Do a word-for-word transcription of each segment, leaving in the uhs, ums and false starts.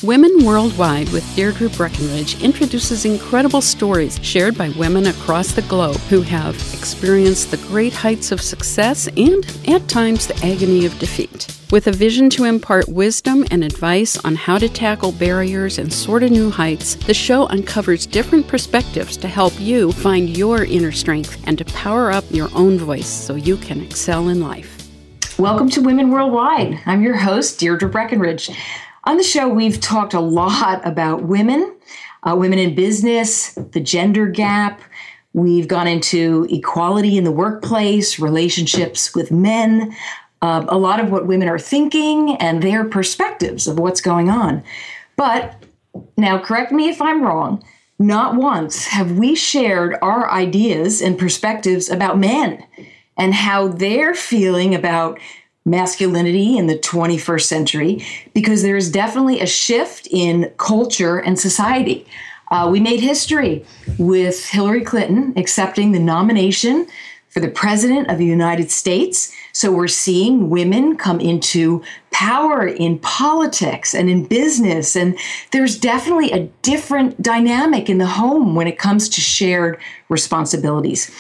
Women Worldwide with Deirdre Breckenridge introduces incredible stories shared by women across the globe who have experienced the great heights of success and, at times, the agony of defeat. With a vision to impart wisdom and advice on how to tackle barriers and soar to new heights, the show uncovers different perspectives to help you find your inner strength and to power up your own voice so you can excel in life. Welcome to Women Worldwide. I'm your host, Deirdre Breckenridge. On the show, we've talked a lot about women, uh, women in business, the gender gap. We've gone into equality in the workplace, relationships with men, uh, a lot of what women are thinking and their perspectives of what's going on. But now, correct me if I'm wrong, not once have we shared our ideas and perspectives about men and how they're feeling about masculinity in the twenty-first century, because there is definitely a shift in culture and society. Uh, we made history with Hillary Clinton accepting the nomination for the President of the United States. So we're seeing women come into power in politics and in business. And there's definitely a different dynamic in the home when it comes to shared responsibilities.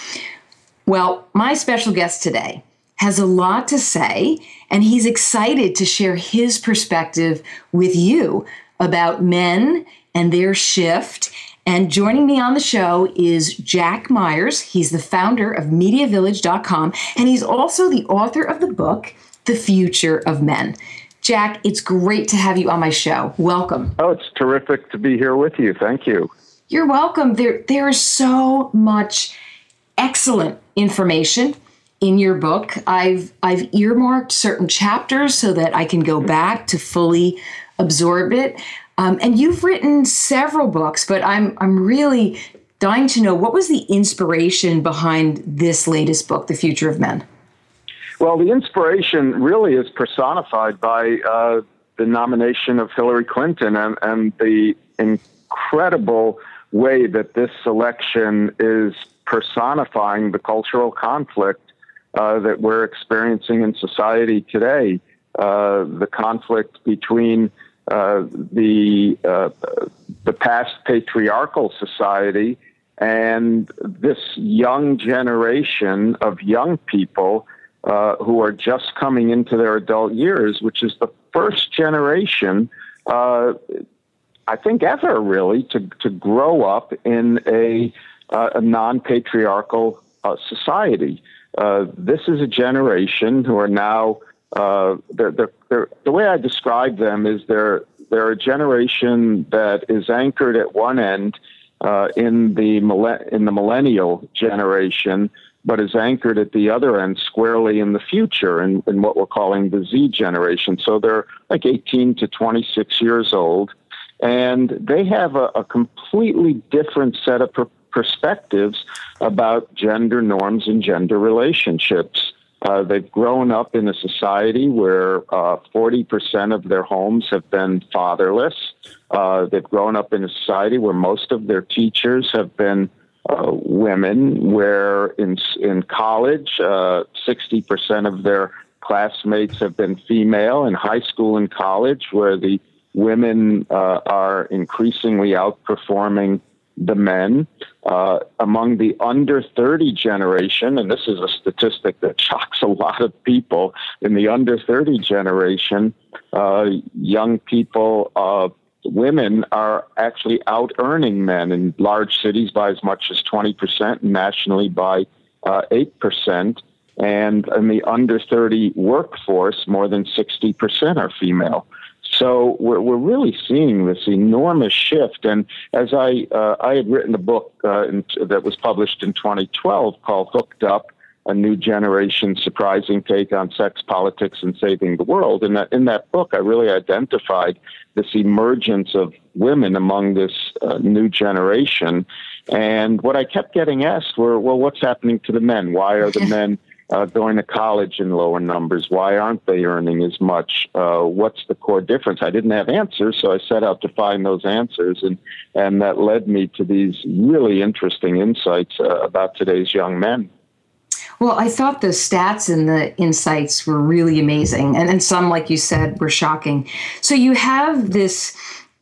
Well, my special guest today has a lot to say, and he's excited to share his perspective with you about men and their shift. And joining me on the show is Jack Myers. He's the founder of media village dot com, and he's also the author of the book, The Future of Men. Jack, it's great to have you on my show. Welcome. Oh, it's terrific to be here with you. Thank you. You're welcome. There, there is so much excellent information in your book. I've I've earmarked certain chapters so that I can go back to fully absorb it. Um, and you've written several books, but I'm I'm really dying to know, what was the inspiration behind this latest book, The Future of Men? Well, the inspiration really is personified by uh, the nomination of Hillary Clinton and, and the incredible way that this election is personifying the cultural conflict Uh, that we're experiencing in society today, uh, the conflict between uh, the uh, the past patriarchal society and this young generation of young people uh, who are just coming into their adult years, which is the first generation, uh, I think, ever really to to grow up in a, uh, a non-patriarchal uh, society. Uh, this is a generation who are now, uh, they're, they're, they're, the way I describe them is they're, they're a generation that is anchored at one end uh, in the in the millennial generation, but is anchored at the other end squarely in the future, in, in what we're calling the Z generation. So they're like eighteen to twenty-six years old, and they have a, a completely different set of per- perspectives about gender norms and gender relationships. Uh, they've grown up in a society where uh, forty percent of their homes have been fatherless. Uh, they've grown up in a society where most of their teachers have been uh, women, where in in college, uh, sixty percent of their classmates have been female. In high school and college, where the women uh, are increasingly outperforming the men. Uh, among the under thirty generation, and this is a statistic that shocks a lot of people, in the under thirty generation, uh, young people, uh, women are actually out-earning men in large cities by as much as twenty percent, and nationally by uh, eight percent. And in the under thirty workforce, more than sixty percent are female. So we're we're really seeing this enormous shift. And as I uh, I had written a book uh, in, that was published in twenty twelve called Hooked Up, A New Generation Surprising Take on Sex, Politics, and Saving the World. And that, in that book, I really identified this emergence of women among this uh, new generation. And what I kept getting asked were, well, what's happening to the men? Why are the men Uh, going to college in lower numbers? Why aren't they earning as much? Uh, what's the core difference? I didn't have answers, so I set out to find those answers, and, and that led me to these really interesting insights uh, about today's young men. Well, I thought the stats and the insights were really amazing, and, and some, like you said, were shocking. So you have this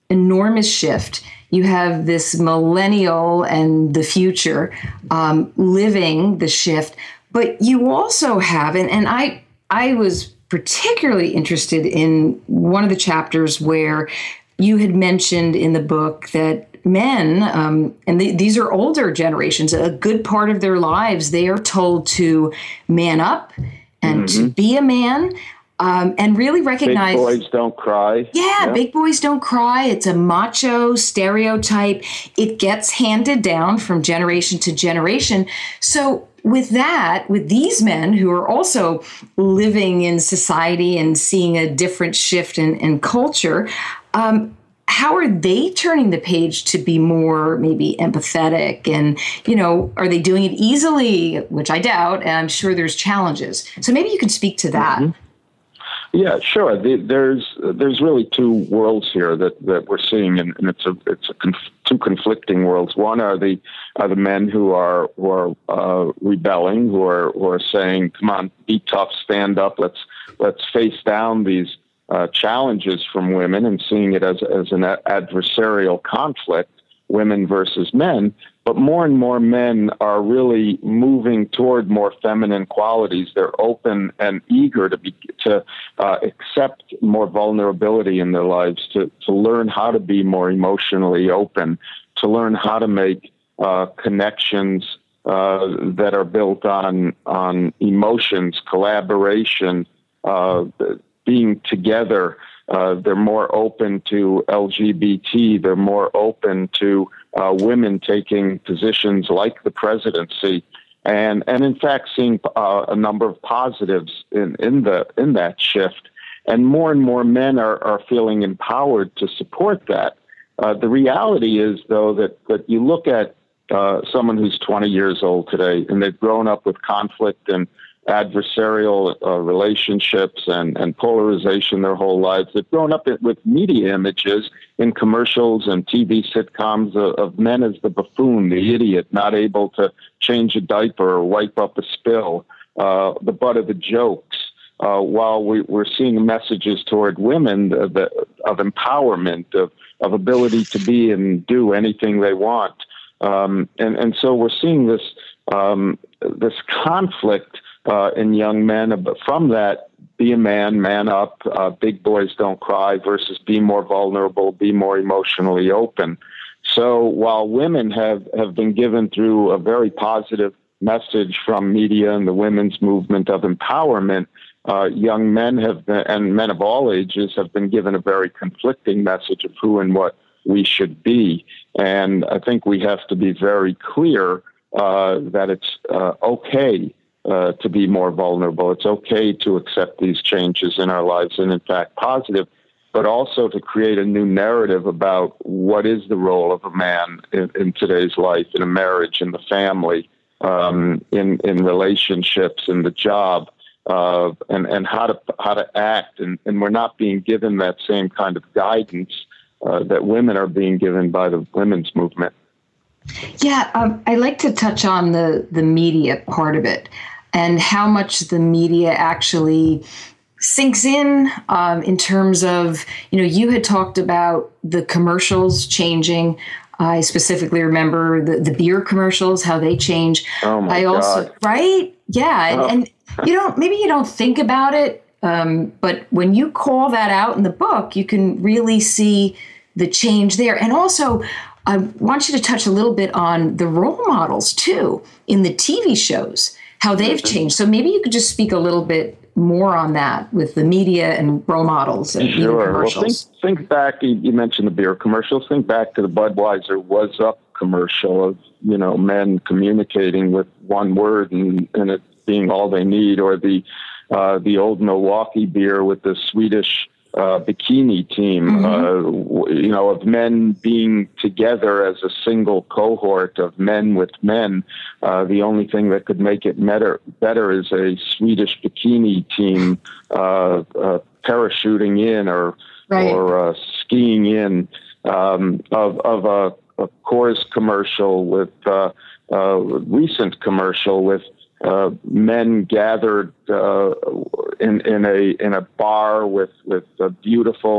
enormous shift. You have this millennial and the future um, living the shift, but you also have, and, and I I was particularly interested in one of the chapters where you had mentioned in the book that men, um, and the, these are older generations, a good part of their lives, they are told to man up and mm-hmm. to be a man. Um, and really recognize... Big boys don't cry. Yeah, yeah, big boys don't cry. It's a macho stereotype. It gets handed down from generation to generation. So with that, with these men who are also living in society and seeing a different shift in, in culture, um, how are they turning the page to be more maybe empathetic? And, you know, are they doing it easily, which I doubt, and I'm sure there's challenges. So maybe you could speak to that. Mm-hmm. Yeah, sure. The, there's there's really two worlds here that, that we're seeing, and, and it's a it's a conf- two conflicting worlds. One are the are the men who are who are uh, rebelling, who are who are saying, "Come on, be tough, stand up. Let's let's face down these uh, challenges from women," and seeing it as as an adversarial conflict, women versus men. But more and more men are really moving toward more feminine qualities. They're open and eager to be to uh, accept more vulnerability in their lives, to, to learn how to be more emotionally open, to learn how to make uh, connections uh, that are built on on emotions, collaboration, uh, being together. Uh, they're more open to L G B T. They're more open to uh, women taking positions like the presidency, and and in fact seeing uh, a number of positives in, in the in that shift. And more and more men are, are feeling empowered to support that. Uh, the reality is, though, that that you look at uh, someone who's twenty years old today, and they've grown up with conflict and adversarial uh, relationships and, and polarization their whole lives. They've grown up with media images in commercials and T V sitcoms of, of men as the buffoon, the idiot, not able to change a diaper or wipe up a spill, uh, the butt of the jokes, uh, while we, we're seeing messages toward women the, the, of empowerment, of, of ability to be and do anything they want. Um, and, and so we're seeing this, um, this conflict Uh, in young men, but from that, be a man, man up, uh, big boys don't cry, versus be more vulnerable, be more emotionally open. So while women have, have been given through a very positive message from media and the women's movement of empowerment, uh, young men have been, and men of all ages have been given a very conflicting message of who and what we should be. And I think we have to be very clear uh, that it's uh, okay Uh, to be more vulnerable. It's okay to accept these changes in our lives, and in fact positive, but also to create a new narrative about what is the role of a man in, in today's life, in a marriage, in the family, um, in in relationships, in the job, uh, and and how to how to act. And, and we're not being given that same kind of guidance uh, that women are being given by the women's movement. Yeah, um, I like to touch on the the media part of it, and how much the media actually sinks in um, in terms of, you know, you had talked about the commercials changing. I specifically remember the, the beer commercials, how they change. Oh my I also, God. Right? Yeah. Oh. And, and you don't, maybe you don't think about it, um, but when you call that out in the book, you can really see the change there. And also, I want you to touch a little bit on the role models, too, in the T V shows, how they've changed. So maybe you could just speak a little bit more on that with the media and role models and sure. even commercials. Well, think, think back, you mentioned the beer commercials. Think back to the Budweiser Was Up commercial of, you know, men communicating with one word and, and it being all they need, or the uh, the old Milwaukee beer with the Swedish Uh, bikini team, mm-hmm. uh, you know, of men being together as a single cohort of men with men. Uh, the only thing that could make it better, better is a Swedish bikini team uh, uh, parachuting in or right. or uh, skiing in. Um, of of a, a Coors commercial with uh, a recent commercial with. Uh, men gathered uh, in in a in a bar with with uh, beautiful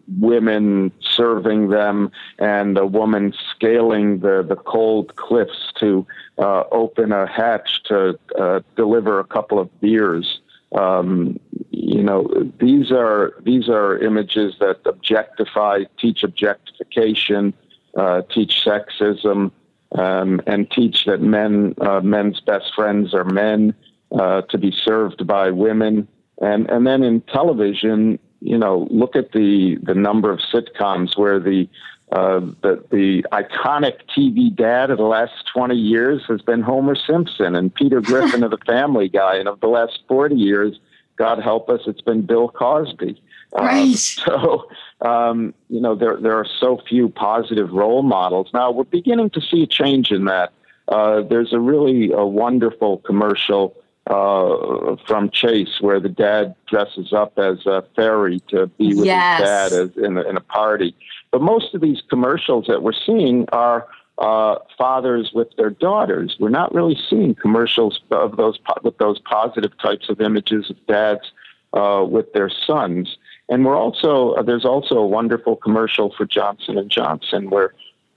women serving them and a woman scaling the, the cold cliffs to uh, open a hatch to uh, deliver a couple of beers. Um, you know, these are these are images that objectify, teach objectification, uh, teach sexism, um, and teach that men uh, men's best friends are men, uh, to be served by women. And and then in television, you know, look at the the number of sitcoms where the uh, the the iconic T V dad of the last twenty years has been Homer Simpson, and Peter Griffin of the Family Guy, and of the last forty years, God help us, it's been Bill Cosby. Right. Uh, so um, you know, there there are so few positive role models. Now we're beginning to see a change in that. Uh, there's a really a wonderful commercial uh, from Chase where the dad dresses up as a fairy to be with Yes. his dad as in a, in a party. But most of these commercials that we're seeing are uh, fathers with their daughters. We're not really seeing commercials of those with those positive types of images of dads uh, with their sons. And we're also uh, there's also a wonderful commercial for Johnson and Johnson where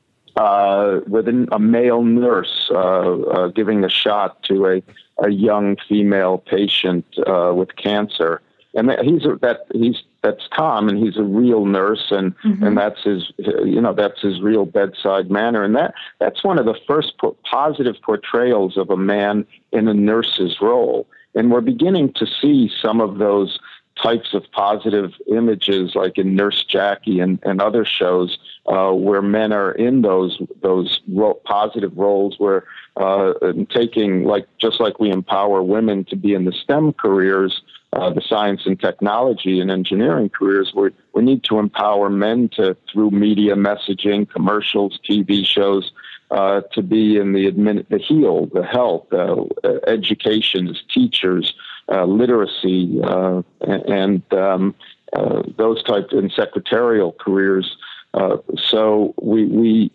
uh, with an, a male nurse uh, uh, giving a shot to a, a young female patient uh, with cancer, and that, he's a, that he's that's Tom, and he's a real nurse, and Mm-hmm. and that's his you know that's his real bedside manner, and that that's one of the first po- positive portrayals of a man in a nurse's role, and we're beginning to see some of those types of positive images, like in Nurse Jackie and, and other shows, uh, where men are in those those ro- positive roles, where uh, taking like just like we empower women to be in the STEM careers, uh, the science and technology and engineering careers, we we need to empower men to through media messaging, commercials, T V shows, uh, to be in the admin, the heal, the health, uh, education as teachers. Uh, literacy uh, and um, uh, those types and secretarial careers. Uh, so we, we,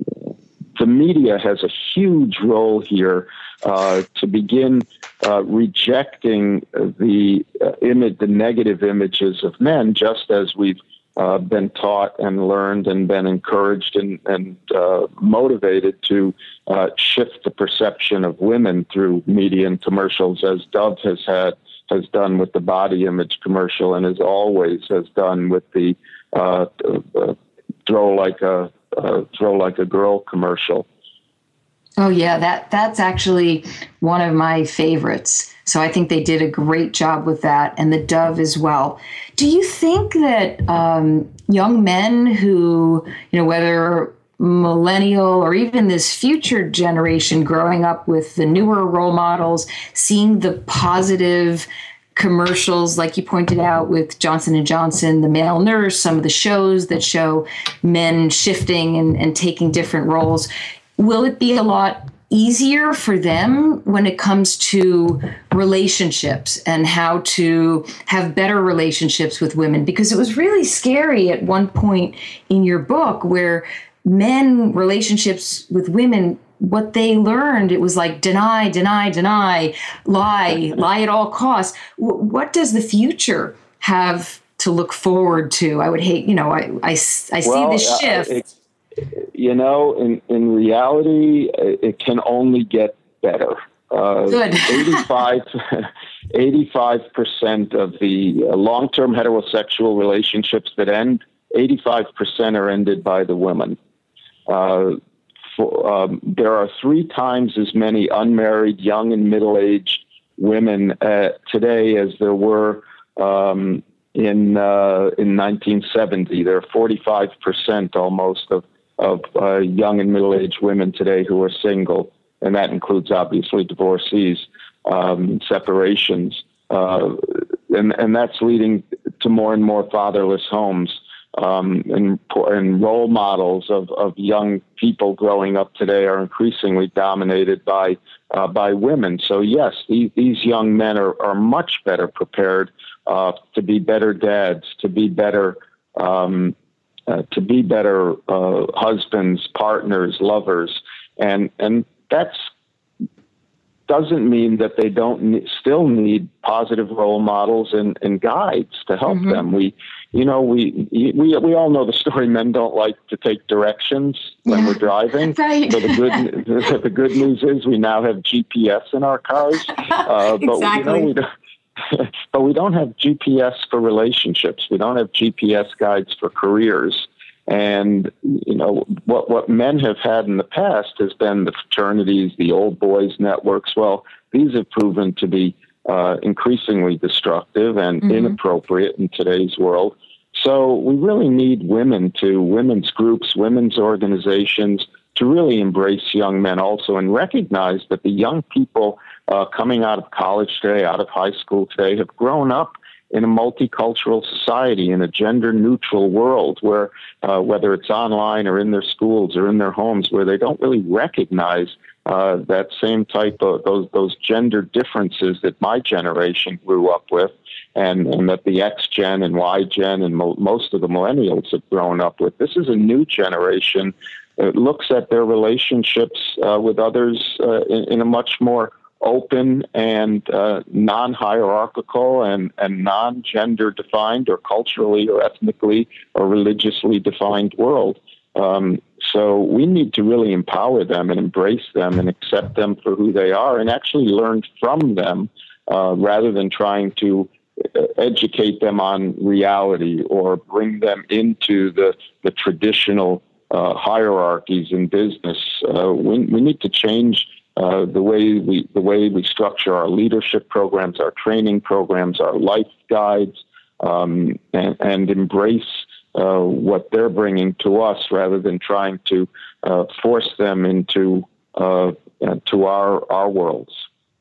the media has a huge role here uh, to begin uh, rejecting the uh, image, the negative images of men, just as we've uh, been taught and learned and been encouraged and, and uh, motivated to uh, shift the perception of women through media and commercials, as Dove has had has done with the body image commercial, and as always has done with the uh, uh, throw like a uh, throw like a girl commercial. Oh yeah, that that's actually one of my favorites. So I think they did a great job with that, and the Dove as well. Do you think that um, young men who, you know, whether millennial or even this future generation growing up with the newer role models, seeing the positive commercials, like you pointed out with Johnson and Johnson, the male nurse, some of the shows that show men shifting and, and taking different roles, will it be a lot easier for them when it comes to relationships and how to have better relationships with women? Because it was really scary at one point in your book where men relationships with women, what they learned, it was like deny, deny, deny, lie, lie at all costs. W- what does the future have to look forward to? I would hate, you know, I, I, I see well, this shift. Uh, it, you know, in, in reality, it can only get better. Uh, Good. eighty-five percent of the uh, long-term heterosexual relationships that end, eighty-five percent are ended by the women. Uh, for, um, there are three times as many unmarried, young and middle-aged women uh, today as there were um, in uh, in nineteen seventy. There are forty-five percent almost of of uh, young and middle-aged women today who are single, and that includes obviously divorcees, um, separations, uh, and and that's leading to more and more fatherless homes. Um, and, and role models of, of young people growing up today are increasingly dominated by uh, by women. So yes, these, these young men are, are much better prepared uh, to be better dads, to be better um, uh, to be better uh, husbands, partners, lovers, and and that's doesn't mean that they don't ne- still need positive role models and, and guides to help Mm-hmm. them. We you know, we we we all know the story. Men don't like to take directions when yeah. we're driving. Right. So the good the good news is we now have G P S in our cars. Uh, but exactly. you know, we don't, but we don't have G P S for relationships. We don't have G P S guides for careers. And, you know, what, what men have had in the past has been the fraternities, the old boys networks. Well, these have proven to be uh, increasingly destructive and mm-hmm. inappropriate in today's world. So we really need women to, women's groups, women's organizations to really embrace young men also and recognize that the young people uh, coming out of college today, out of high school today, have grown up in a multicultural society, in a gender-neutral world where, uh, whether it's online or in their schools or in their homes, where they don't really recognize uh, that same type of those those gender differences that my generation grew up with, and, and that the X Gen and Y Gen and mo- most of the millennials have grown up with. This is a new generation that looks at their relationships uh, with others uh, in, in a much more open and uh, non-hierarchical and, and non-gender defined or culturally or ethnically or religiously defined world. Um, so we need to really empower them and embrace them and accept them for who they are and actually learn from them uh, rather than trying to educate them on reality or bring them into the, the traditional uh, hierarchies in business. Uh, we, we need to change Uh, the way we the way we structure our leadership programs, our training programs, our life guides, um, and, and embrace uh, what they're bringing to us, rather than trying to uh, force them into uh, to our our worlds.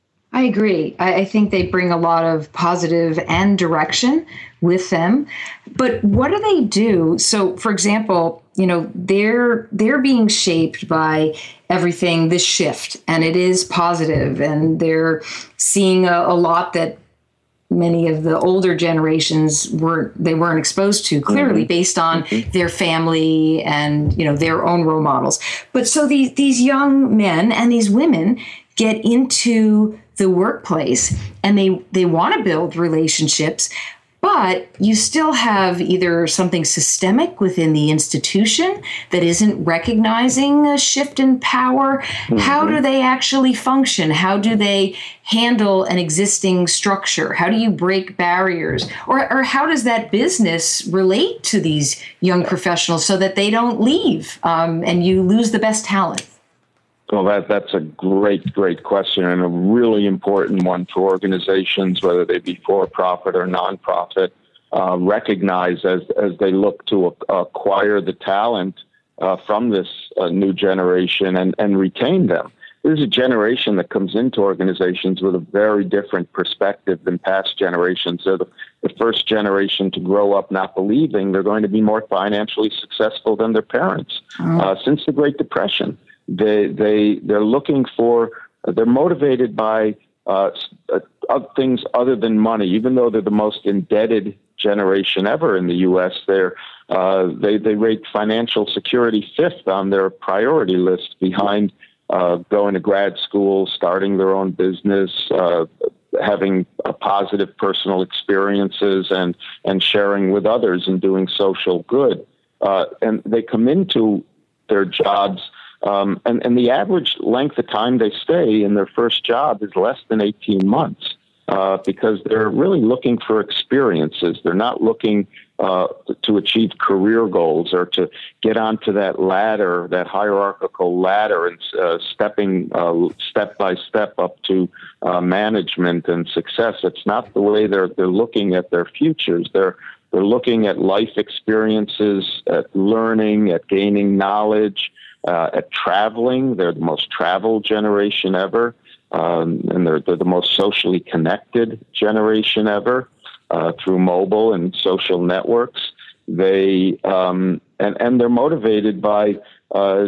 I agree. I, I think they bring a lot of positive and direction with them. But what do they do? So, for example, you know, they're they're being shaped by everything, this shift, and it is positive, and they're seeing a, a lot that many of the older generations weren't they weren't exposed to, clearly, mm-hmm. based on mm-hmm. their family and, you know, their own role models. But so these these young men and these women get into the workplace and they they want to build relationships, but you still have either something systemic within the institution that isn't recognizing a shift in power. Mm-hmm. How do they actually function? How do they handle an existing structure? How do you break barriers? Or, or how does that business relate to these young professionals so that they don't leave um, and you lose the best talent? Well, that that's a great, great question, and a really important one for organizations, whether they be for-profit or non-profit, uh, recognize as as they look to a, acquire the talent uh, from this uh, new generation and, and retain them. There's a generation that comes into organizations with a very different perspective than past generations. They're the, the first generation to grow up not believing they're going to be more financially successful than their parents mm. uh, since the Great Depression. They they they're looking for they're motivated by uh, uh, things other than money. Even though they're the most indebted generation ever in the U S, they're uh, they they rate financial security fifth on their priority list, behind uh, going to grad school, starting their own business, uh, having a positive personal experiences, and and sharing with others and doing social good. Uh, and they come into their jobs. Um, and, and the average length of time they stay in their first job is less than eighteen months uh, because they're really looking for experiences. They're not looking uh, to achieve career goals or to get onto that ladder, that hierarchical ladder, and uh, stepping uh, step by step up to uh, management and success. It's not the way they're they're looking at their futures. They're they're looking at life experiences, at learning, at gaining knowledge. Uh, at traveling. They're the most traveled generation ever, um, and they're, they're the most socially connected generation ever uh, through mobile and social networks. They um, and and they're motivated by uh,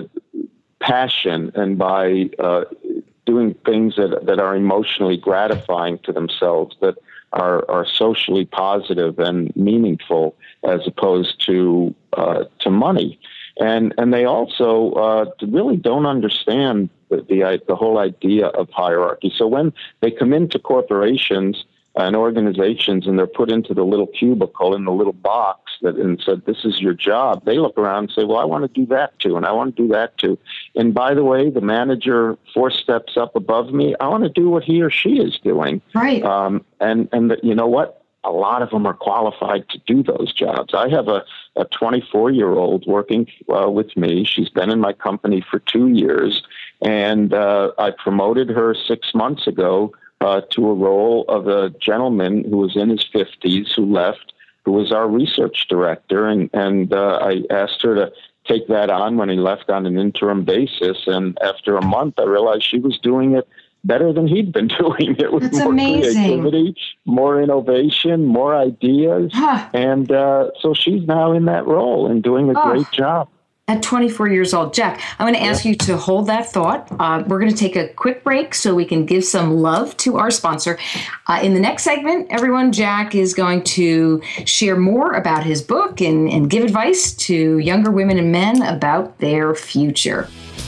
passion and by uh, doing things that that are emotionally gratifying to themselves, that are are socially positive and meaningful, as opposed to uh, to money. And and they also uh, really don't understand the, the the whole idea of hierarchy. So when they come into corporations and organizations and they're put into the little cubicle in the little box that and said, this is your job, they look around and say, well, I want to do that too, and I want to do that too. And by the way, the manager four steps up above me, I want to do what he or she is doing. Right. Um, and, and the, you know what? A lot of them are qualified to do those jobs. I have a, a twenty-four-year-old working uh, with me. She's been in my company for two years, and uh, I promoted her six months ago uh, to a role of a gentleman who was in his fifties who left, who was our research director, and, and uh, I asked her to take that on when he left on an interim basis, and after a month, I realized she was doing it better than he'd been doing it with That's more amazing. creativity, more innovation, more ideas. Huh. And uh, so she's now in that role and doing a Oh. great job. At twenty-four years old. Jack, I'm going to ask you to hold that thought. Uh, we're going to take a quick break so we can give some love to our sponsor. Uh, in the next segment, everyone, Jack is going to share more about his book and, and give advice to younger women and men about their future.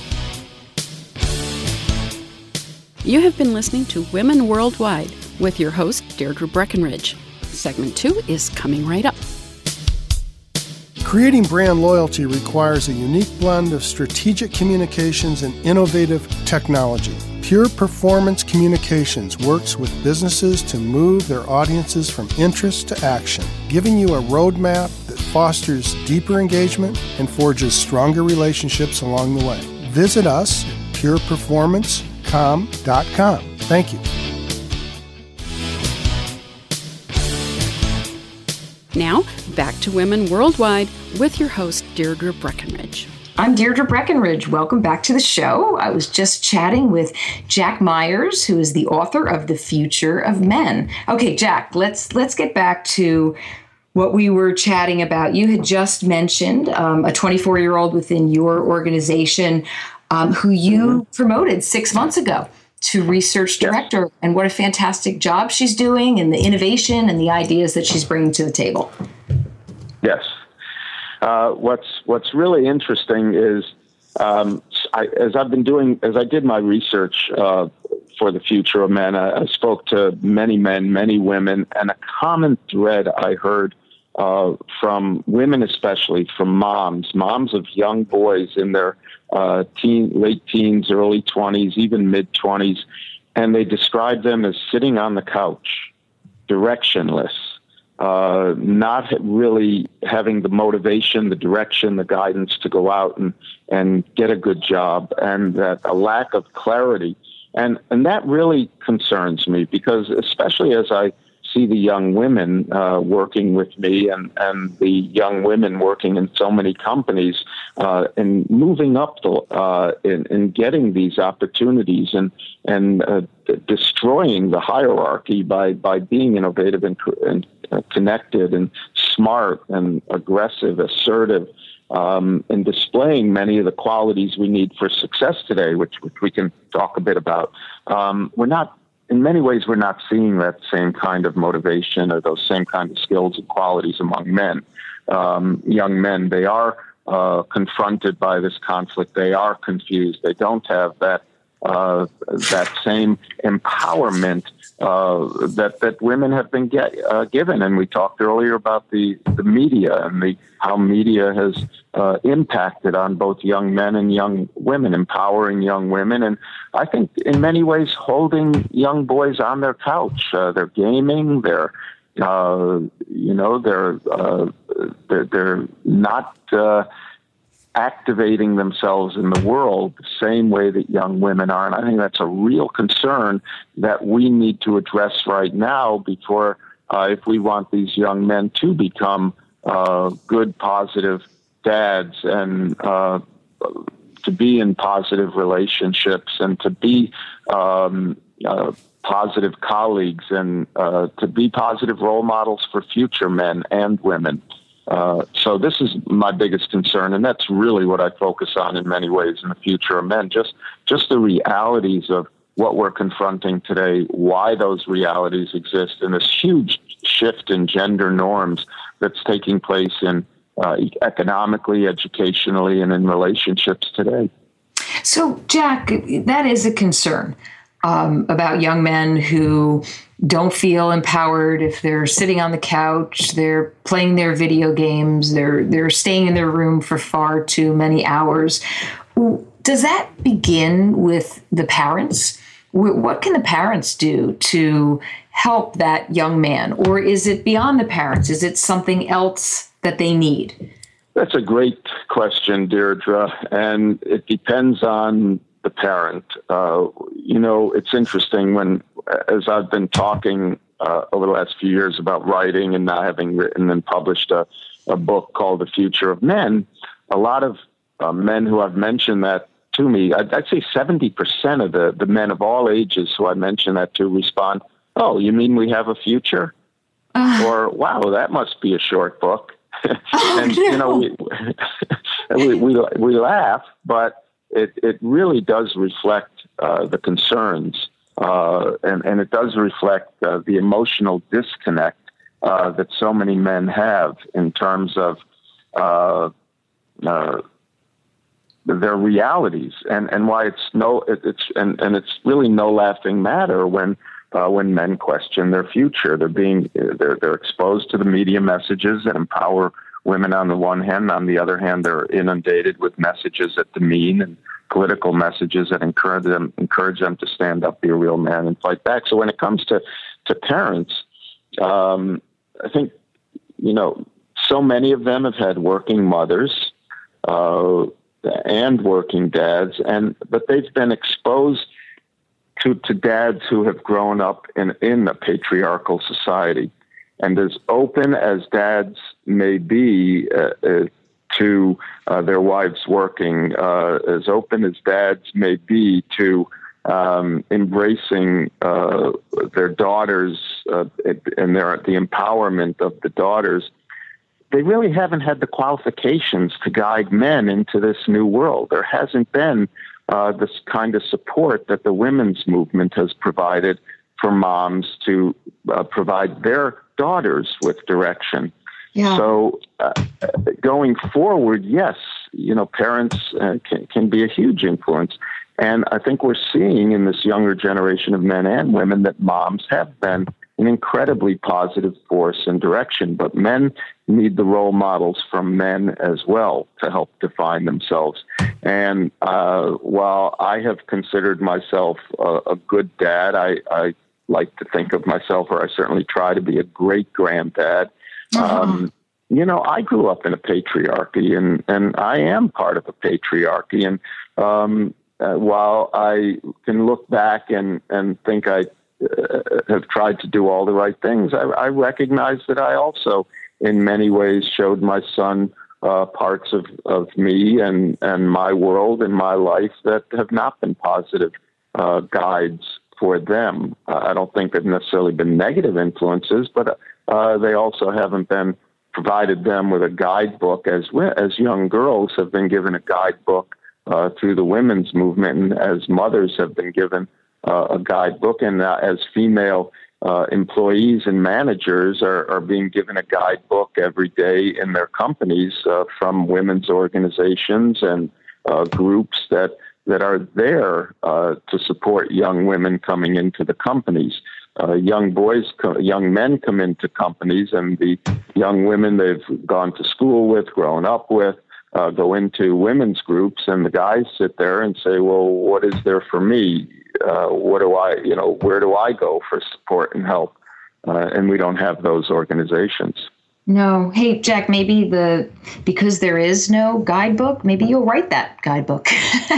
You have been listening to Women Worldwide with your host, Deirdre Breckenridge. Segment two is coming right up. Creating brand loyalty requires a unique blend of strategic communications and innovative technology. Pure Performance Communications works with businesses to move their audiences from interest to action, giving you a roadmap that fosters deeper engagement and forges stronger relationships along the way. Visit us at pure performance com dot com. Thank you. Now, back to Women Worldwide with your host, Deirdre Breckenridge. I'm Deirdre Breckenridge. Welcome back to the show. I was just chatting with Jack Myers, who is the author of The Future of Men. Okay, Jack, let's let's get back to what we were chatting about. You had just mentioned um, a twenty-four-year-old within your organization um, who you promoted six months ago to research director, and what a fantastic job she's doing, and the innovation and the ideas that she's bringing to the table. Yes. Uh, what's what's really interesting is, um, I, as I've been doing, as I did my research uh, for The Future of Men, I, I spoke to many men, many women, and a common thread I heard uh, from women, especially from moms, moms of young boys in their uh, teen, late teens, early twenties, even mid twenties, and they described them as sitting on the couch, directionless. Uh, not really having the motivation, the direction, the guidance to go out and, and get a good job, and that a lack of clarity. And, and that really concerns me, because especially as I see the young women uh, working with me, and, and the young women working in so many companies uh, and moving up the, uh, in, in getting these opportunities and, and uh, d- destroying the hierarchy by, by being innovative and, and uh, connected and smart and aggressive, assertive, um, and displaying many of the qualities we need for success today, which, which we can talk a bit about. Um, we're not In many ways, we're not seeing that same kind of motivation or those same kind of skills and qualities among men. Um, young men, they are uh, confronted by this conflict. They are confused. They don't have that uh, that same empowerment uh, that that women have been get, uh, given. And we talked earlier about the, the media and the how media has uh, impacted on both young men and young women, empowering young women. And I think in many ways holding young boys on their couch. Uh, they're gaming. They're, uh, you know, they're, uh, they're, they're not uh, activating themselves in the world the same way that young women are. And I think that's a real concern that we need to address right now before, uh, if we want these young men to become uh, good, positive dads, and uh, to be in positive relationships, and to be um, uh, positive colleagues, and uh, to be positive role models for future men and women. Uh, so this is my biggest concern, and that's really what I focus on in many ways in The Future of Men, just just the realities of what we're confronting today, why those realities exist, and this huge shift in gender norms that's taking place in uh, economically, educationally, and in relationships today. So, Jack, that is a concern. um, about young men who don't feel empowered if they're sitting on the couch, they're playing their video games, they're they're staying in their room for far too many hours. Does that begin with the parents? What can the parents do to help that young man? Or is it beyond the parents? Is it something else that they need? That's a great question, Deirdre, and it depends on the parent. Uh, you know, it's interesting when, as I've been talking uh, over the last few years about writing and now having written and published a, a book called The Future of Men, a lot of uh, men who have mentioned that to me, I'd, I'd say seventy percent of the, the men of all ages who I mention that to respond, "Oh, you mean we have a future?" Uh, or, "Wow, that must be a short book." Oh, and, no. you know, we, we, we, we laugh, but it, it really does reflect uh, the concerns, uh, and, and it does reflect uh, the emotional disconnect uh, that so many men have in terms of uh, uh, their realities, and, and why it's no, it, it's and, and it's really no laughing matter when uh, when men question their future. They're being they're they're exposed to the media messages that empower women on the one hand. On the other hand, they're inundated with messages that demean and political messages that encourage them encourage them to stand up, be a real man, and fight back. So when it comes to to parents, um, I think you know so many of them have had working mothers. Uh, and working dads, and but they've been exposed to, to dads who have grown up in, in a patriarchal society. And as open as dads may be uh, uh, to uh, their wives working, uh, as open as dads may be to um, embracing uh, their daughters uh, and their, the empowerment of the daughters, they really haven't had the qualifications to guide men into this new world. There hasn't been uh, this kind of support that the women's movement has provided for moms to uh, provide their daughters with direction. Yeah. So uh, going forward, yes, you know, parents uh, can, can be a huge influence. And I think we're seeing in this younger generation of men and women that moms have been an incredibly positive force and direction, but men need the role models from men as well to help define themselves. And uh, while I have considered myself a, a good dad, I, I like to think of myself, or I certainly try to be a great granddad. Uh-huh. Um, you know, I grew up in a patriarchy, and, and I am part of a patriarchy. And um, uh, while I can look back and, and think I Uh, have tried to do all the right things, I, I recognize that I also, in many ways, showed my son uh, parts of, of me and, and my world and my life that have not been positive uh, guides for them. Uh, I don't think they've necessarily been negative influences, but uh, they also haven't been provided them with a guidebook as as young girls have been given a guidebook uh, through the women's movement, and as mothers have been given Uh, a guidebook, and uh, as female uh, employees and managers are, are being given a guidebook every day in their companies uh, from women's organizations and uh, groups that that are there uh, to support young women coming into the companies. Uh, young boys, co- young men come into companies, and the young women they've gone to school with, grown up with, uh, go into women's groups, and the guys sit there and say, "Well, what is there for me? Uh, what do I, you know, where do I go for support and help?" Uh, and we don't have those organizations. No. Hey, Jack, maybe the, because there is no guidebook, maybe you'll write that guidebook.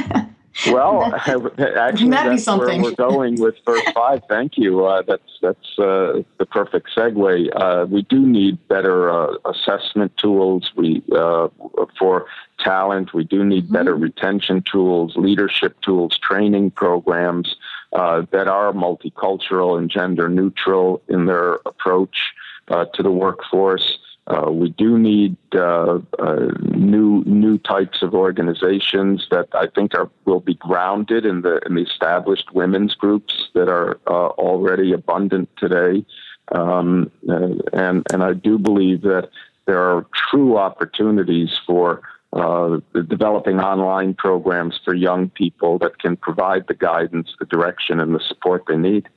Well, actually, That'd be that's something. where we're going with First Five. Thank you. Uh, that's that's uh, the perfect segue. Uh, we do need better uh, assessment tools. We uh, for talent. We do need mm-hmm. better retention tools, leadership tools, training programs uh, that are multicultural and gender neutral in their approach uh, to the workforce. Uh, we do need uh, uh, new new types of organizations that I think are will be grounded in the in the established women's groups that are uh, already abundant today, um, and and I do believe that there are true opportunities for uh, developing online programs for young people that can provide the guidance, the direction, and the support they need.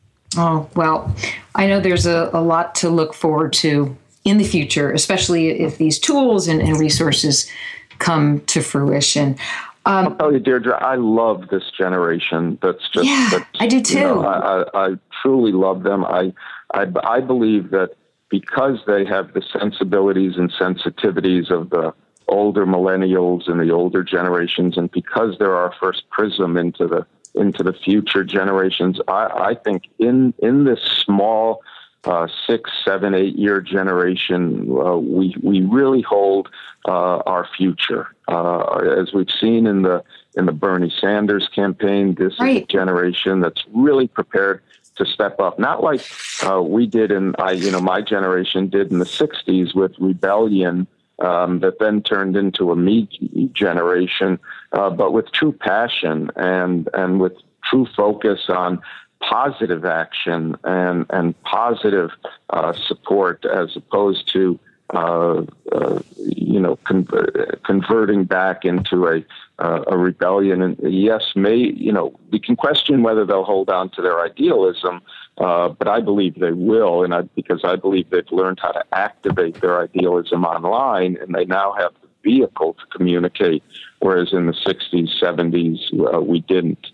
Oh, well, I know there's a, a lot to look forward to in the future, especially if these tools and, and resources come to fruition. Um, I'll tell you, Deirdre, I love this generation. That's just, yeah, that's, I do too. You know, I, I, I truly love them. I, I, I believe that because they have the sensibilities and sensitivities of the older millennials and the older generations, and because they're our first prism into the into the future generations, I, I think in in this small uh, six, seven, eight year generation, uh, we we really hold uh, our future. Uh, as we've seen in the in the Bernie Sanders campaign, this right. is a generation that's really prepared to step up, not like uh, we did in I you know my generation did in the sixties with rebellion. Um, that then turned into a me generation, uh, but with true passion and and with true focus on positive action and and positive uh, support, as opposed to uh, uh, you know con- converting back into a uh, a rebellion. And yes, may you know we can question whether they'll hold on to their idealism. Uh, but I believe they will, and I, because I believe they've learned how to activate their idealism online, and they now have the vehicle to communicate, whereas in the sixties, seventies, uh, we didn't.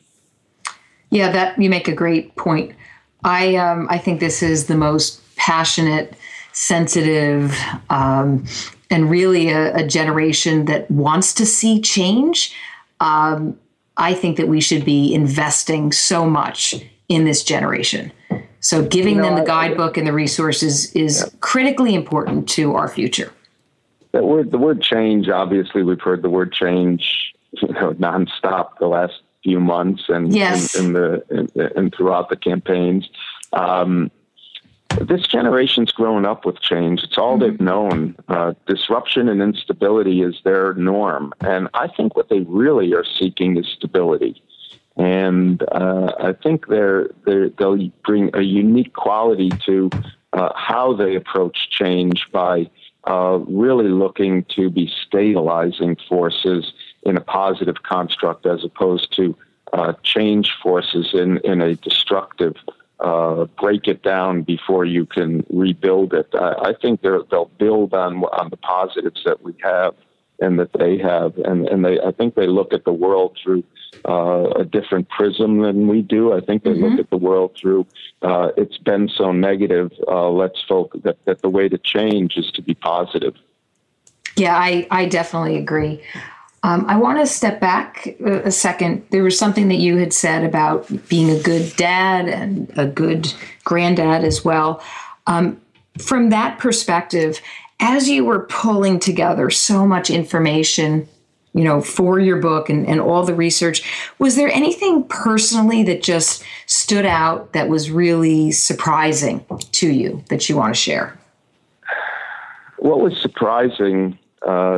Yeah, that you make a great point. I um, I think this is the most passionate, sensitive, um, and really a, a generation that wants to see change. Um, I think that we should be investing so much in this generation. So giving you know, them the guidebook I, and the resources is yeah. critically important to our future. The word, the word change, obviously we've heard the word change, you know, nonstop the last few months and yes. in, in the in, and throughout the campaigns. Um, this generation's grown up with change. It's all mm-hmm. they've known. Uh, disruption and instability is their norm. And I think what they really are seeking is stability. And uh, I think they're, they're, they'll bring a unique quality to uh, how they approach change by uh, really looking to be stabilizing forces in a positive construct, as opposed to uh, change forces in, in a destructive, uh, break it down before you can rebuild it. I, I think they'll build on on the positives that we have and that they have, and, and they I think they look at the world through Uh, a different prism than we do. I think they mm-hmm. look at the world through, uh, it's been so negative, uh, let's focus that, that the way to change is to be positive. Yeah, I, I definitely agree. Um, I want to step back a, a second. There was something that you had said about being a good dad and a good granddad as well. Um, from that perspective, as you were pulling together so much information, you know, for your book and, and all the research, was there anything personally that just stood out that was really surprising to you that you want to share? What was surprising uh,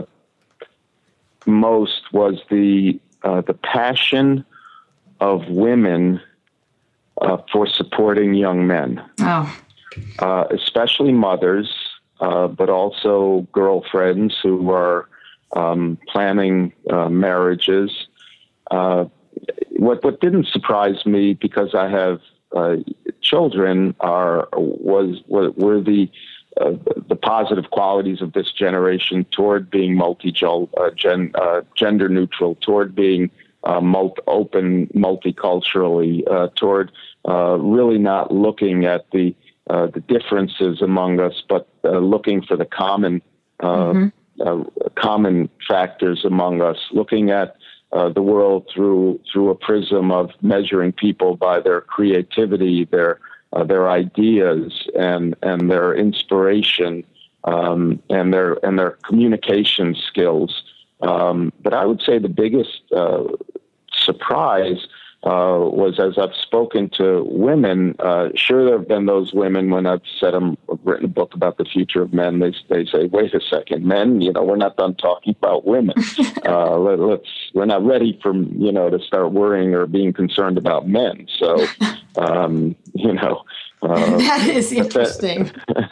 most was the uh, the passion of women uh, for supporting young men. Oh, uh, especially mothers, uh, but also girlfriends who are Um, planning uh, marriages. Uh, what what didn't surprise me, because I have uh, children, are was were the uh, the positive qualities of this generation toward being multi uh, gen, uh, gender neutral, toward being uh, multi, open multiculturally, uh, toward uh, really not looking at the uh, the differences among us, but uh, looking for the common. Uh, mm-hmm. Uh, common factors among us, looking at uh, the world through through a prism of measuring people by their creativity, their uh, their ideas, and and their inspiration, um, and their and their communication skills. Um, but I would say the biggest uh, surprise uh, was, as I've spoken to women, uh, sure, there have been those women when I've said I'm I've written a book about the future of men, they they say, wait a second, men, you know, we're not done talking about women. uh, let, let's, we're not ready for, you know, to start worrying or being concerned about men. So, um, you know, uh, that is interesting. But,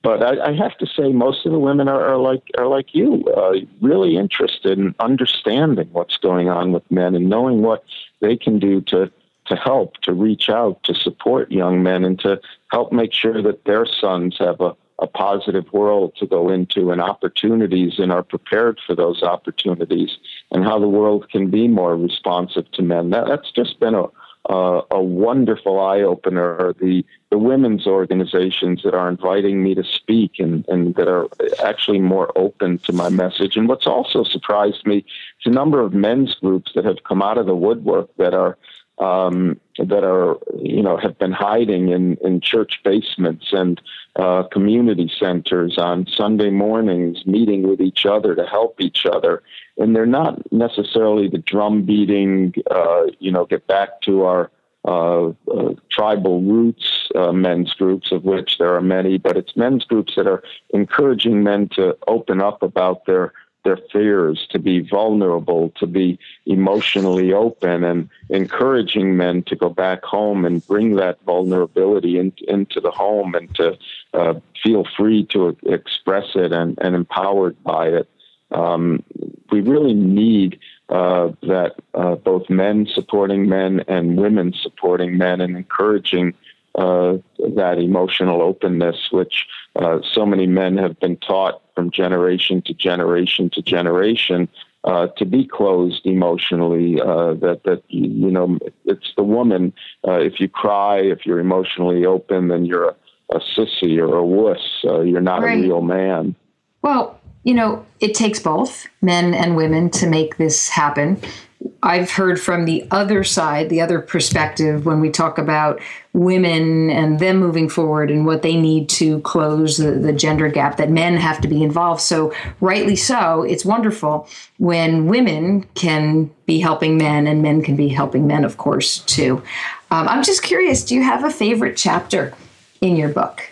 but I, I have to say, most of the women are, are like are like you, uh, really interested in understanding what's going on with men and knowing what they can do to to help, to reach out, to support young men, and to help make sure that their sons have a, a positive world to go into and opportunities and are prepared for those opportunities, and how the world can be more responsive to men. That, that's just been a Uh, a wonderful eye-opener. The the women's organizations that are inviting me to speak and, and that are actually more open to my message. And what's also surprised me is a number of men's groups that have come out of the woodwork that are um, that are you know have been hiding in, in church basements and uh, community centers on Sunday mornings, meeting with each other to help each other. And they're not necessarily the drum beating, uh, you know, get back to our uh, uh, tribal roots uh, men's groups, of which there are many, but it's men's groups that are encouraging men to open up about their their fears, to be vulnerable, to be emotionally open, and encouraging men to go back home and bring that vulnerability in, into the home and to uh, feel free to express it and, and empowered by it. Um, we really need uh, that uh, both men supporting men and women supporting men and encouraging uh, that emotional openness, which uh, so many men have been taught from generation to generation to generation uh, to be closed emotionally. Uh, that that you know, it's the woman. Uh, if you cry, if you're emotionally open, then you're a, a sissy or a wuss. Uh, you're not right. a real man. Well, you know, it takes both men and women to make this happen. I've heard from the other side, the other perspective, when we talk about women and them moving forward and what they need to close the, the gender gap, that men have to be involved. So rightly so, it's wonderful when women can be helping men and men can be helping men, of course, too. Um, I'm just curious, do you have a favorite chapter in your book?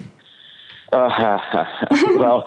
Uh, well,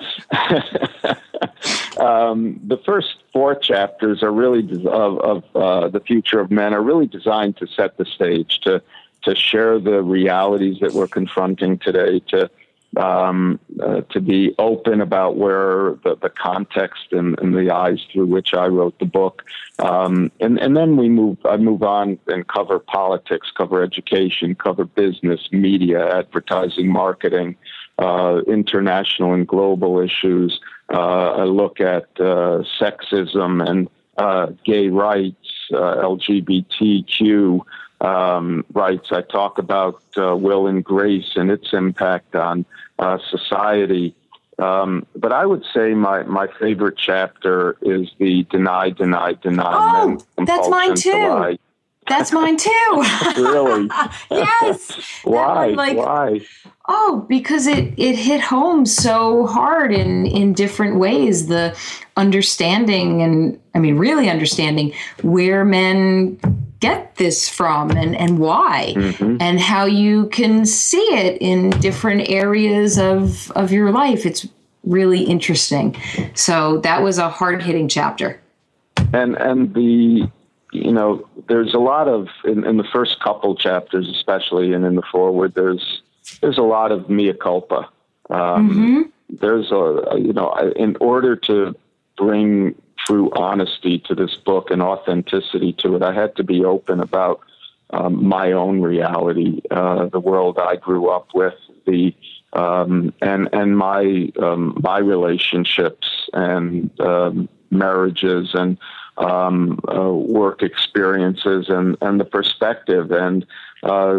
um, the first four chapters are really des- of, of uh, the future of men are really designed to set the stage, to to share the realities that we're confronting today, to um, uh, to be open about where the, the context and, and the eyes through which I wrote the book, um, and and then we move. I move on and cover politics, cover education, cover business, media, advertising, marketing. Uh, international and global issues. Uh, I look at uh, sexism and uh, gay rights, uh, L G B T Q um, rights. I talk about uh, will and grace and its impact on uh, society. Um, but I would say my, my favorite chapter is the deny, deny, deny. Oh, men that's mine too. To That's mine too. Really? Yes. Why? Like, Why? Oh, because it, it hit home so hard in, in different ways. The understanding and, I mean, really understanding where men get this from and, and why, mm-hmm. and how you can see it in different areas of, of your life. It's really interesting. So that was a hard-hitting chapter. And and the... You know, there's a lot of, in, in the first couple chapters especially, and in the foreword, there's there's a lot of mea culpa. Um, mm-hmm. There's a, you know, in order to bring true honesty to this book and authenticity to it, I had to be open about um, my own reality, uh, the world I grew up with, the um, and and my um, my relationships and um, marriages and um, uh, work experiences and, and the perspective and, uh,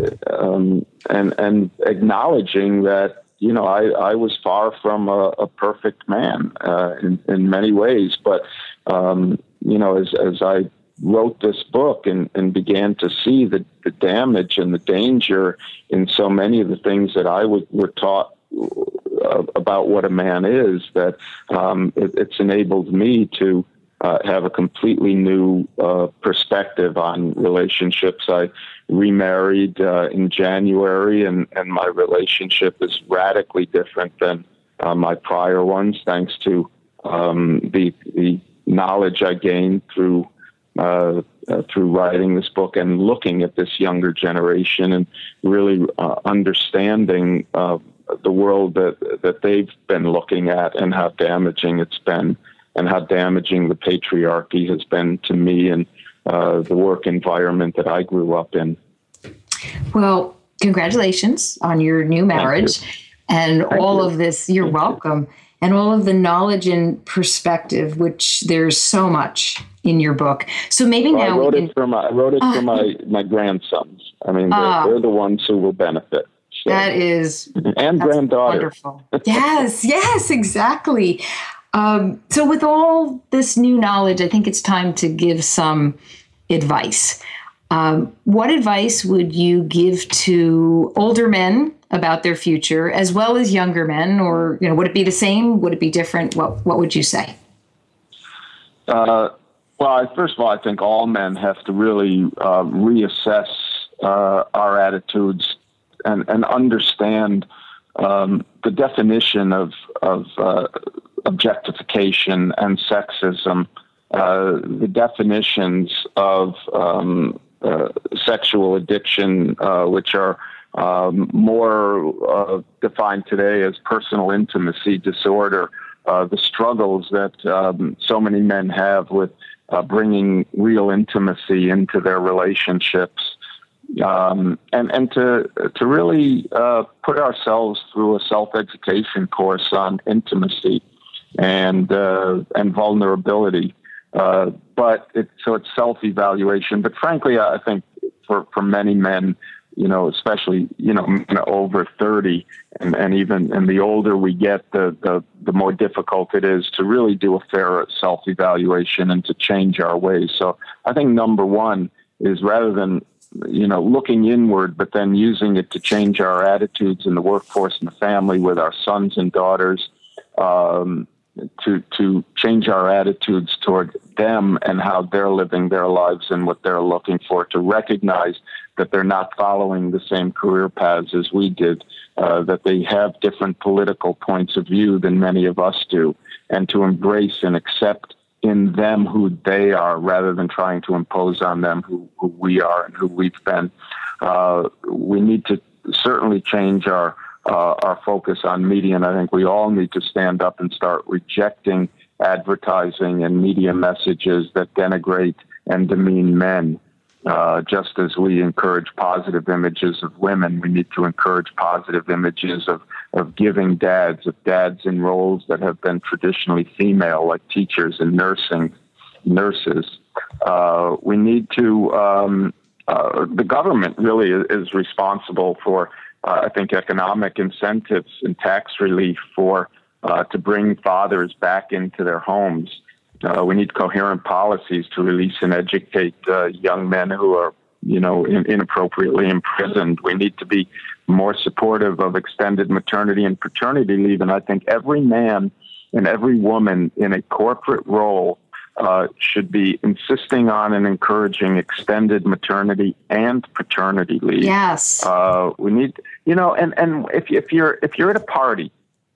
um, and, and acknowledging that, you know, I, I was far from a, a perfect man, uh, in, in many ways, but, um, you know, as, as I wrote this book and, and began to see the, the damage and the danger in so many of the things that I was, were taught uh, about what a man is, that, um, it, it's enabled me to, Uh, have a completely new uh, perspective on relationships. I remarried uh, in January, and, and my relationship is radically different than uh, my prior ones, thanks to um, the the knowledge I gained through uh, uh, through writing this book and looking at this younger generation and really uh, understanding uh, the world that that they've been looking at and how damaging it's been, and how damaging the patriarchy has been to me and uh, the work environment that I grew up in. Well, congratulations on your new marriage and Thank all you. of this. You're Thank welcome. You. And all of the knowledge and perspective, which there's so much in your book. So maybe well, now I wrote we can, it for my I wrote it uh, for my, my grandsons. I mean, they're, uh, they're the ones who will benefit. So. That is and granddaughter. Wonderful. Yes, yes, exactly. Um, so with all this new knowledge, I think it's time to give some advice. Um, what advice would you give to older men about their future, as well as younger men? Or, you know, would it be the same? Would it be different? What What would you say? Uh, well, I, first of all, I think all men have to really uh, reassess uh, our attitudes and, and understand um, the definition of of uh, objectification and sexism, uh, the definitions of um, uh, sexual addiction, uh, which are um, more uh, defined today as personal intimacy disorder, uh, the struggles that um, so many men have with uh, bringing real intimacy into their relationships. Um, and, and to to really uh, put ourselves through a self-education course on intimacy and uh, and vulnerability. Uh, but it, so it's self-evaluation. But frankly, I think for, for many men, you know, especially, you know, over thirty, and, and even and the older we get, the, the, the more difficult it is to really do a fair self-evaluation and to change our ways. So I think number one is, rather than, you know, looking inward, but then using it to change our attitudes in the workforce and the family with our sons and daughters, um, to to change our attitudes toward them and how they're living their lives and what they're looking for, to recognize that they're not following the same career paths as we did, uh, that they have different political points of view than many of us do, and to embrace and accept in them who they are, rather than trying to impose on them who, who we are and who we've been. Uh, we need to certainly change our uh, our focus on media, and I think we all need to stand up and start rejecting advertising and media messages that denigrate and demean men. Uh, just as we encourage positive images of women, we need to encourage positive images of, of giving dads, of dads in roles that have been traditionally female, like teachers and nursing, nurses. Uh, we need to, um, uh, the government really is responsible for, uh, I think, economic incentives and tax relief for, uh, to bring fathers back into their homes. Uh, we need coherent policies to release and educate uh, young men who are, you know, in, inappropriately imprisoned. We need to be more supportive of extended maternity and paternity leave. And I think every man and every woman in a corporate role uh, should be insisting on and encouraging extended maternity and paternity leave. Yes. Uh, we need, you know, and, and if, if you're if you're at a party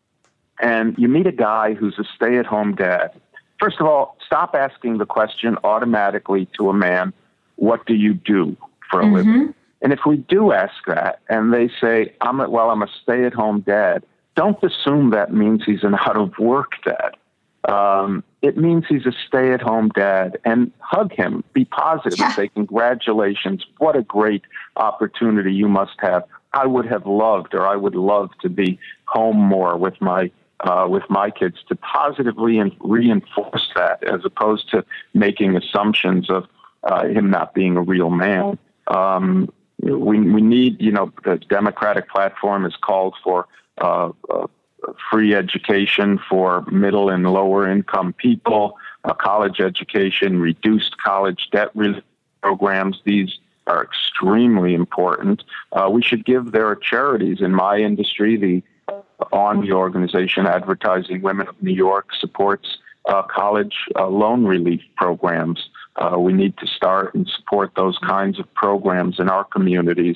and you meet a guy who's a stay-at-home dad, first of all, stop asking the question automatically to a man, what do you do for a mm-hmm. living? And if we do ask that and they say, I'm a, well, I'm a stay-at-home dad, don't assume that means he's an out-of-work dad. Um, it means he's a stay-at-home dad, and hug him, be positive, yeah. and say, congratulations, what a great opportunity you must have. I would have loved, or I would love to be home more with my Uh, with my kids, to positively and reinforce that, as opposed to making assumptions of uh, him not being a real man. Um, we we need, you know, the Democratic platform has called for uh, uh, free education for middle and lower income people, uh, college education, reduced college debt relief programs. These are extremely important. Uh, we should give their charities. In my industry, the on the organization Advertising Women of New York supports uh, college uh, loan relief programs. Uh, we need to start and support those kinds of programs in our communities.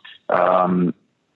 Um,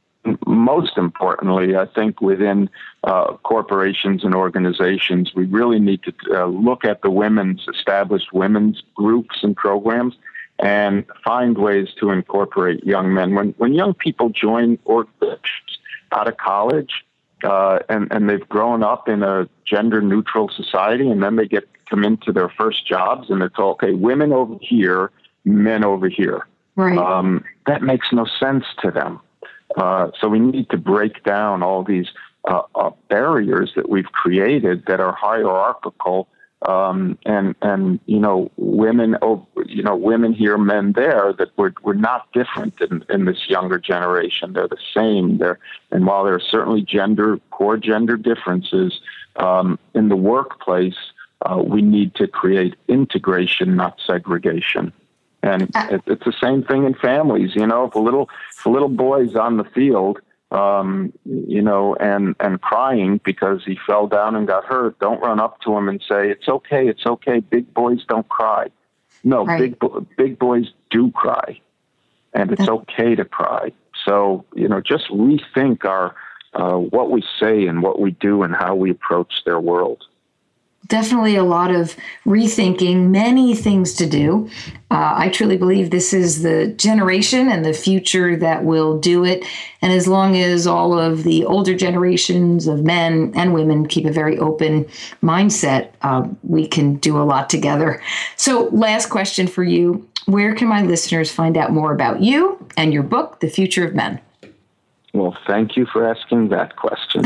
most importantly, I think within uh, corporations and organizations, we really need to uh, look at the women's, established women's groups and programs, and find ways to incorporate young men. When when young people join organizations, out of college, uh, and, and they've grown up in a gender-neutral society, and then they get come into their first jobs, and it's all, okay, women over here, men over here. Right. Um, that makes no sense to them. Uh, so we need to break down all these uh, uh, barriers that we've created that are hierarchical, um, and and you know, women, over, you know, women here, men there. That we're we're not different in, in this younger generation. They're the same. They're and while there are certainly gender core gender differences um, in the workplace, uh, we need to create integration, not segregation. And it, it's the same thing in families. You know, if a little if a little boy's on the field, um, you know, and and crying because he fell down and got hurt, don't run up to him and say, "It's okay, it's okay. Big boys don't cry." No, right. big bo- big boys do cry, and it's okay to cry. So, you know, just rethink our uh, what we say and what we do and how we approach their world. Definitely a lot of rethinking, many things to do. Uh, I truly believe this is the generation and the future that will do it. And as long as all of the older generations of men and women keep a very open mindset, uh, we can do a lot together. So last question for you. Where can my listeners find out more about you and your book, The Future of Men? Well, thank you for asking that question.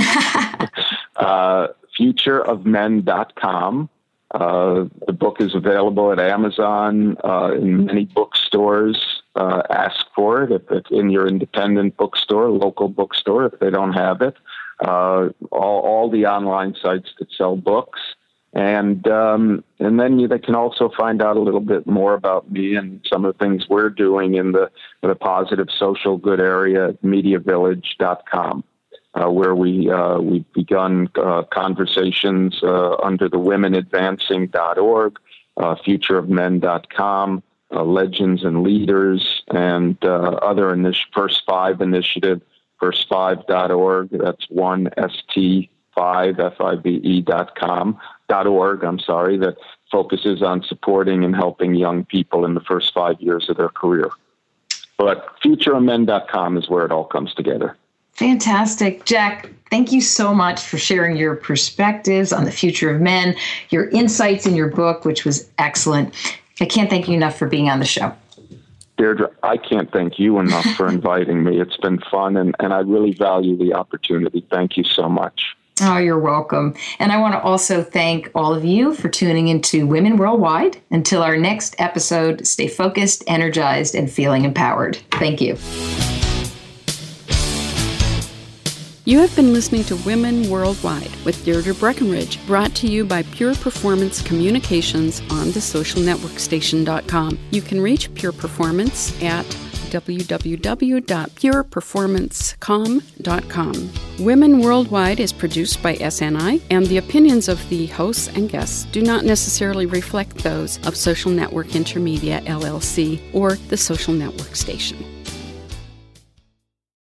uh, future of men dot com. Uh, the book is available at Amazon, uh, in many bookstores. Uh, ask for it if it's in your independent bookstore, local bookstore, if they don't have it. Uh, all, all the online sites that sell books. And um, and then you, they can also find out a little bit more about me and some of the things we're doing in the, the positive social good area at media village dot com. Uh, where we, uh, we've begun uh, conversations uh, under the women advancing dot org, uh, future of men dot com, uh, Legends and Leaders, and uh, other initi- First Five initiative, first five dot org. That's one S T five, F I V E dot com, dot org, I'm sorry, that focuses on supporting and helping young people in the first five years of their career. But future of men dot com is where it all comes together. Fantastic. Jack, thank you so much for sharing your perspectives on the future of men, your insights in your book, which was excellent. I can't thank you enough for being on the show. Deirdre, I can't thank you enough for inviting me. It's been fun, and, and I really value the opportunity. Thank you so much. Oh, you're welcome. And I want to also thank all of you for tuning into Women Worldwide. Until our next episode, stay focused, energized, and feeling empowered. Thank you. You have been listening to Women Worldwide with Deirdre Breckenridge, brought to you by Pure Performance Communications on the social network station dot com. You can reach Pure Performance at w w w dot pure performance com dot com. Women Worldwide is produced by S N I, and the opinions of the hosts and guests do not necessarily reflect those of Social Network Intermedia, L L C, or the Social Network Station.